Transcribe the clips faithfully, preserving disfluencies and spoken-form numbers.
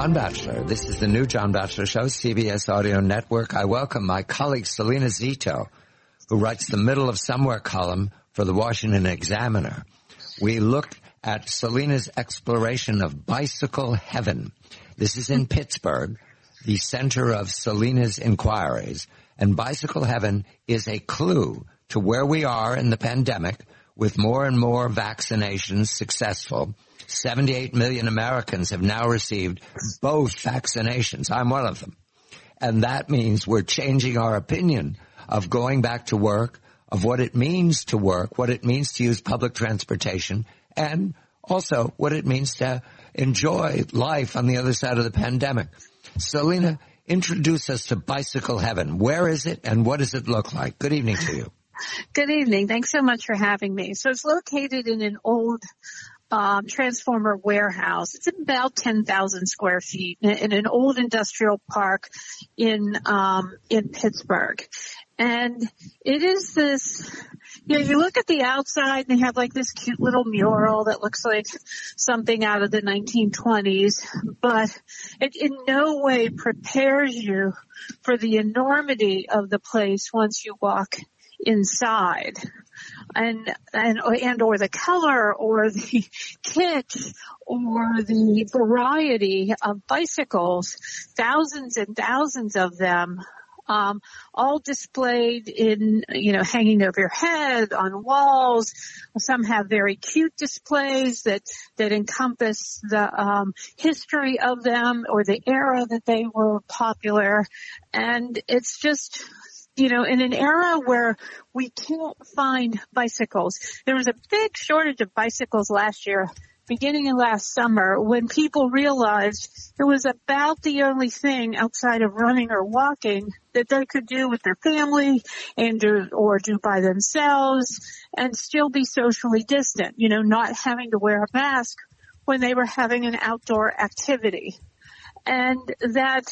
John Batchelor. This is the new John Batchelor Show, C B S Audio Network. I welcome my colleague Selena Zito, who writes the Middle of Somewhere column for the Washington Examiner. We look at Selena's exploration of bicycle heaven. This is in Pittsburgh, the center of Selena's inquiries. And bicycle heaven is a clue to where we are in the pandemic with more and more vaccinations successful. seventy-eight million Americans have now received both vaccinations. I'm one of them. And that means we're changing our opinion of going back to work, of what it means to work, what it means to use public transportation, and also what it means to enjoy life on the other side of the pandemic. Selena, introduce us to Bicycle Heaven. Where is it and what does it look like? Good evening to you. Good evening. Thanks so much for having me. So it's located in an old um, transformer warehouse. It's about ten thousand square feet in, in an old industrial park in um, in Pittsburgh. And it is this, you know, you look at the outside and they have like this cute little mural that looks like something out of the nineteen twenties, but it in no way prepares you for the enormity of the place once you walk inside. And, and, and or the color or the kit or the variety of bicycles, thousands and thousands of them, um, all displayed in, you know, hanging over your head on walls. Some have very cute displays that, that encompass the, um, history of them or the era that they were popular. And it's just, you know, in an era where we can't find bicycles. There was a big shortage of bicycles last year, beginning of last summer, when people realized it was about the only thing outside of running or walking that they could do with their family and do, or do by themselves and still be socially distant, you know, not having to wear a mask when they were having an outdoor activity. And that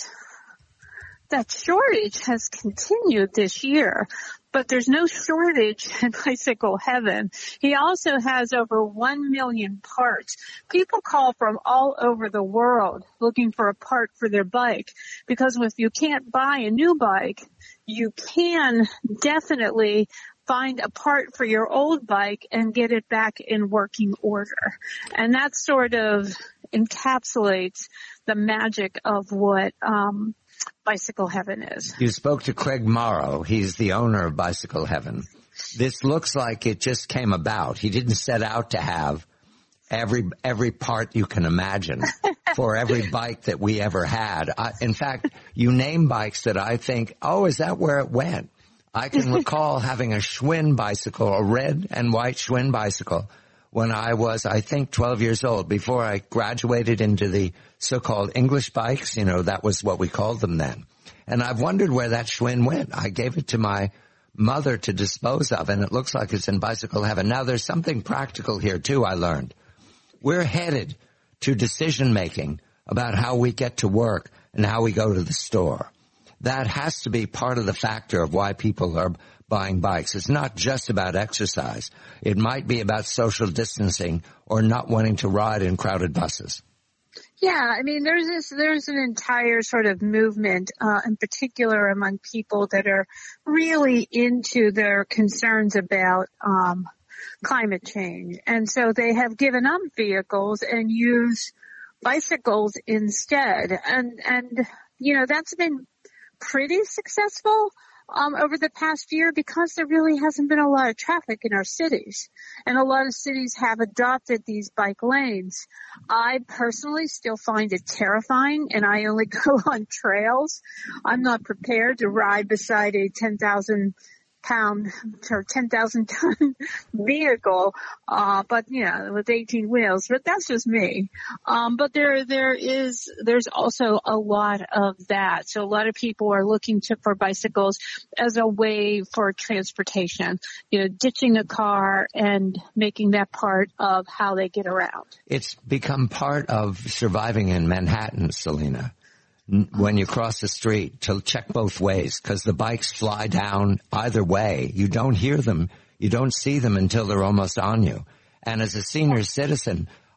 That shortage has continued this year, but there's no shortage in Bicycle Heaven. He also has over one million parts. People call from all over the world looking for a part for their bike because if you can't buy a new bike, you can definitely find a part for your old bike and get it back in working order. And that sort of encapsulates the magic of what um Bicycle Heaven is. You spoke to Craig Morrow. He's the owner of Bicycle Heaven. This looks like it just came about. He didn't set out to have every every part you can imagine for every bike that we ever had. I, in fact, you name bikes that I think, oh, is that where it went? I can recall having a Schwinn bicycle, a red and white Schwinn bicycle, when I was, I think, twelve years old, before I graduated into the so-called English bikes. You know, that was what we called them then. And I've wondered where that Schwinn went. I gave it to my mother to dispose of, and it looks like it's in Bicycle Heaven. Now, there's something practical here, too, I learned. We're headed to decision-making about how we get to work and how we go to the store. That has to be part of the factor of why people are buying bikes. It's not just about exercise. It might be about social distancing or not wanting to ride in crowded buses. Yeah, I mean, there's this, there's an entire sort of movement, uh, in particular among people that are really into their concerns about, um, climate change. And so they have given up vehicles and use bicycles instead. And, and, you know, that's been pretty successful. Um, over the past year because there really hasn't been a lot of traffic in our cities. And a lot of cities have adopted these bike lanes. I personally still find it terrifying and I only go on trails. I'm not prepared to ride beside a ten thousand pound or ten thousand ton vehicle, uh, but you know, with eighteen wheels, but that's just me. Um, but there, there is, there's also a lot of that. So a lot of people are looking to, for bicycles as a way for transportation, you know, ditching a car and making that part of how they get around. It's become part of surviving in Manhattan, Selena. When you cross the street, to check both ways, because the bikes fly down either way. You don't hear them. You don't see them until they're almost on you. And as a senior citizen,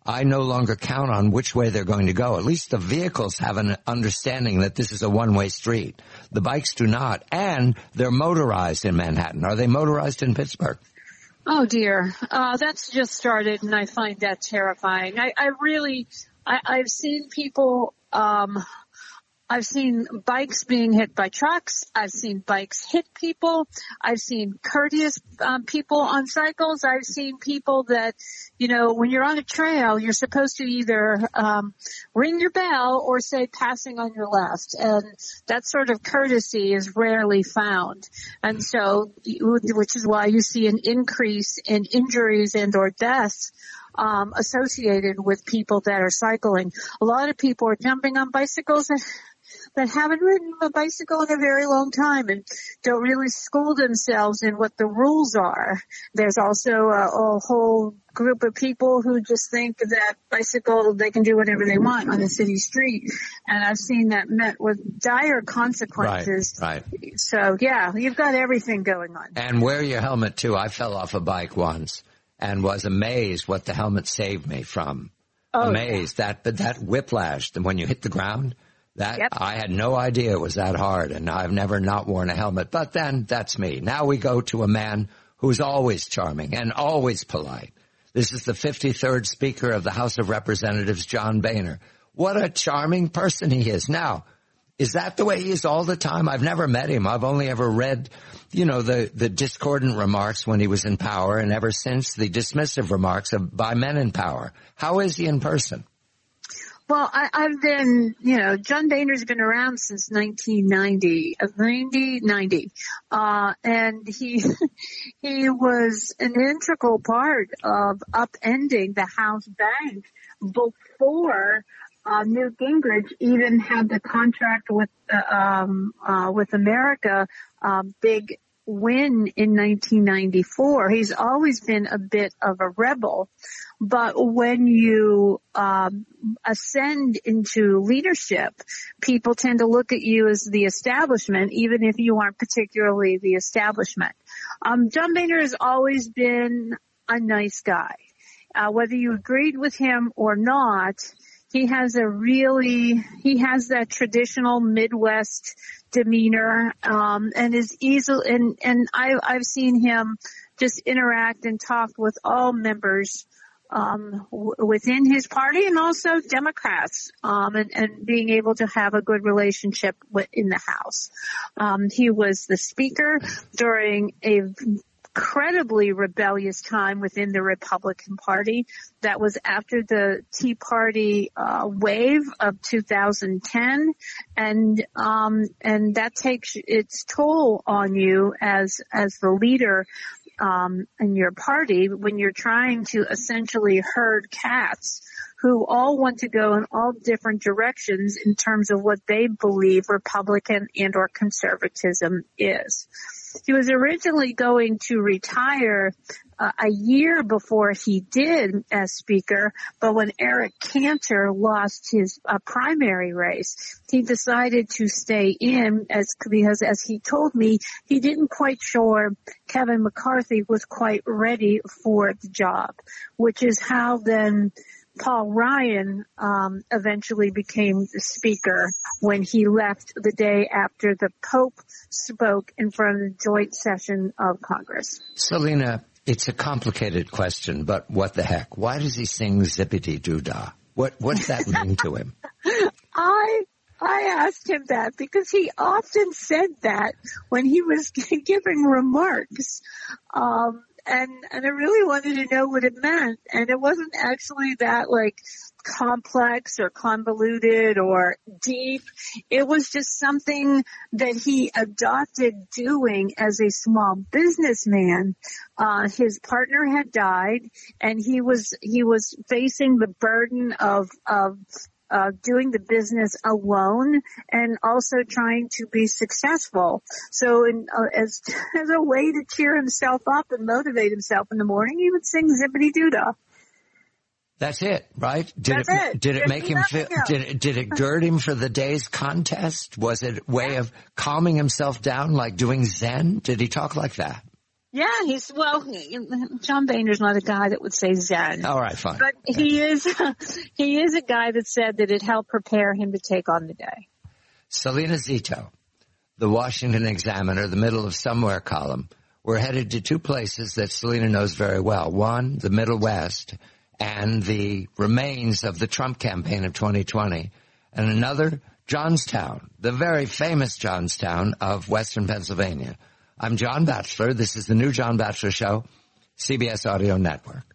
I no longer count on which way they're going to go. At least the vehicles have an understanding that this is a one-way street. The bikes do not, and they're motorized in Manhattan. Are they motorized in Pittsburgh? Oh dear, uh, that's just started, and I find that terrifying. I, I really, I, I've seen people, um, I've seen bikes being hit by trucks. I've seen bikes hit people. I've seen courteous um, people on cycles. I've seen people that, you know, when you're on a trail, you're supposed to either um, ring your bell or say passing on your left. And that sort of courtesy is rarely found. And so, which is why you see an increase in injuries and or deaths um, associated with people that are cycling. A lot of people are jumping on bicycles and that haven't ridden a bicycle in a very long time and don't really school themselves in what the rules are. There's also a, a whole group of people who just think that bicycle, they can do whatever they want on a city street. And I've seen that met with dire consequences. Right, right. So, yeah, you've got everything going on. And wear your helmet, too. I fell off a bike once and was amazed what the helmet saved me from. Oh, amazed. Yeah. That, but that whiplash, when you hit the ground, That yep. I had no idea it was that hard, and I've never not worn a helmet. But then that's me. Now we go to a man who's always charming and always polite. This is the fifty-third Speaker of the House of Representatives, John Boehner. What a charming person he is. Now, is that the way he is all the time? I've never met him. I've only ever read, you know, the, the discordant remarks when he was in power, and ever since the dismissive remarks of, by men in power. How is he in person? Well, I, I've been, you know, John Boehner's been around since nineteen ninety, ninety, ninety, uh, and he, he was an integral part of upending the House bank before, uh, Newt Gingrich even had the contract with, uh, um, uh, with America, uh, big win in nineteen ninety-four. He's always been a bit of a rebel. But when you um, ascend into leadership, people tend to look at you as the establishment, even if you aren't particularly the establishment. Um, John Boehner has always been a nice guy. Uh, whether you agreed with him or not, he has a really, he has that traditional Midwest demeanor, um, and is easily, and, and I, I've seen him just interact and talk with all members um, w- within his party and also Democrats, um, and, and being able to have a good relationship with, in the House. Um, he was the Speaker during a incredibly rebellious time within the Republican Party. That was after the Tea Party uh, wave of two thousand ten, and um, and that takes its toll on you as as the leader um, in your party when you're trying to essentially herd cats who all want to go in all different directions in terms of what they believe Republican and or conservatism is. He was originally going to retire uh, a year before he did as Speaker, but when Eric Cantor lost his uh, primary race, he decided to stay in as because, as he told me, he didn't quite sure Kevin McCarthy was quite ready for the job, which is how then Paul Ryan um, eventually became the Speaker when he left the day after the Pope spoke in front of the joint session of Congress. Selena, it's a complicated question, but what the heck? Why does he sing Zippity-Doo-Dah? What what does that mean to him? I I asked him that because he often said that when he was giving remarks. Um And, and I really wanted to know what it meant. And it wasn't actually that like complex or convoluted or deep. It was just something that he adopted doing as a small businessman. Uh, his partner had died and he was, he was facing the burden of, of, Uh, doing the business alone and also trying to be successful. So in, uh, as, as a way to cheer himself up and motivate himself in the morning, he would sing Zippity-Doo-Dah. That's it, right? Did That's it, it. Did it There's make him feel, did it, did it gird him for the day's contest? Was it a way of calming himself down like doing Zen? Did he talk like that? Yeah, he's, well, John Boehner's not a guy that would say Zen. All right, fine. But he is, he is a guy that said that it helped prepare him to take on the day. Selena Zito, the Washington Examiner, the middle of somewhere column. We're headed to two places that Selena knows very well. One, the Middle West and the remains of the Trump campaign of twenty twenty. And another, Johnstown, the very famous Johnstown of Western Pennsylvania. I'm John Batchelor. This is the new John Batchelor Show, C B S Audio Network.